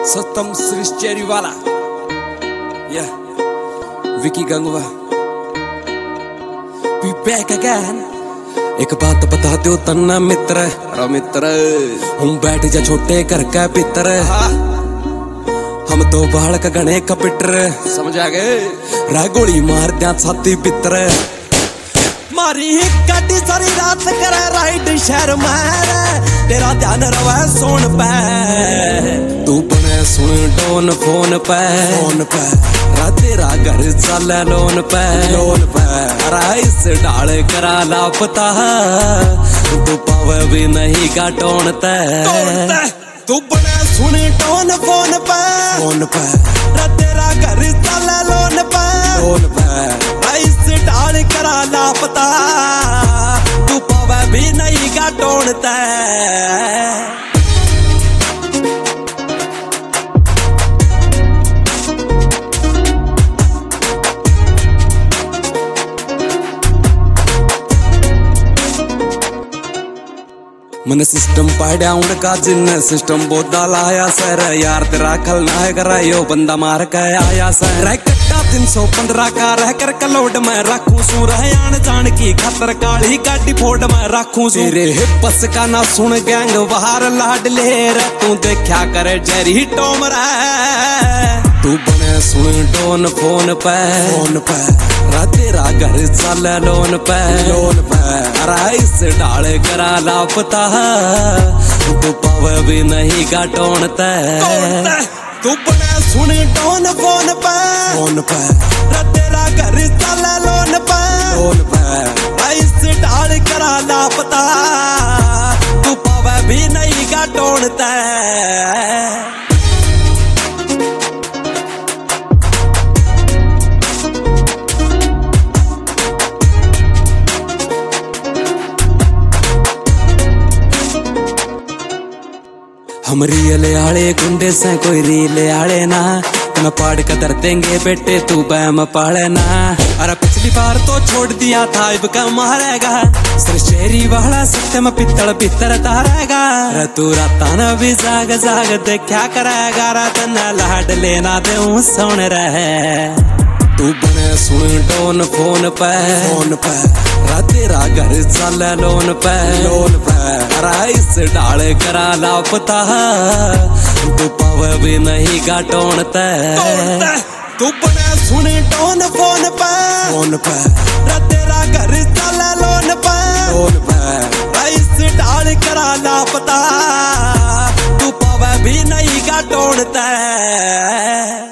सतम सृष्टि वाला या विकी गंगवा वी बैक अगेन। एक बात बता दो तन्ना मित्र, अरे मित्र हम बैठ जा छोटे घर का पितर, हम तो बाल का गणे का पिटर, समझ आ गए? रह गोली मार दिया छाती पितर, मारी गाड़ी सारी रात करे राइड शहर में, तेरा ध्यान रवे सोन पे, तू बने सुन टोन फोन पे, फोन पे तेरा घर चल लोन पे, लोन पे राइस डाल करा लापता, तू पावे भी नहीं का टोन ते, तू बने सुन टोन फोन पे, फोन पे तेरा घर चल लोन पे, लोन पे राइस डाल करा लापता, तू पावे भी नहीं का टोन ते। मन सिस्टम पाड़ा उनका जिन सिस्टम बोदा लाया सर, यार तेरा खल ना है करा यो बंदा मार के आया सर, रह कट्टा 315 का रह कर कलोड में रखूं सू, रह आन जान की खतर काली गाड़ी फोड़ में रखूं सू, तेरे हिप्पस का ना सुन गैंग बाहर लाड ले रे, तू देखा करे जेरी टोम रे, तू बने सुन टोन फोन पे, फोन पे तेरा घर चल लोन पे, लोन पे राइस डाल करा लापता, तू पावे भी नहीं का टोन ते, तू बने सुन टोन फोन पे, फोन पे तेरा घर चल लोन पे, लोन पे राइस डाल करा लापता, तू पावे भी नहीं का टोन ते। हम रियले आले गुंडे से कोई रीले आले ना, मैं पाड़ कदर देंगे बेटे तू बैम पाले ना, अरे पिछली बार तो छोड़ दिया था अब का मारेगा, सृष्टि वाला सत्य में पित्तल पित्तर तारेगा, अरे तू राता न भी जाग जाग देखा करेगा, रात न लाड लेना दे सुन रहे, तू बने सुन टोन फोन पे, फोन पे तेरा घर चल लोन पे, लोन पे राइस डाल करा लापता, तू पावे भी नहीं का टोन ते, तू बने सुन टोन फोन पे, फोन पे तेरा घर चल लोन पे, लोन पे राइस डाल करा लापता, तू पावे भी नहीं का टोन ते।